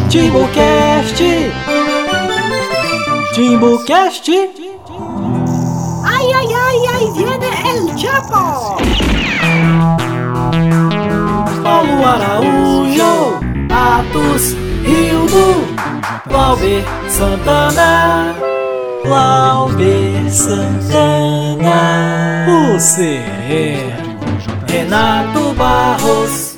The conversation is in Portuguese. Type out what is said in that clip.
Timbucast. Timbucast. Ay, ay, ay, ahí viene el Chapo. Paulo Araújo, Atos, Rildo, Glauber Santana, Glauber Santana. Você é Renato Barros.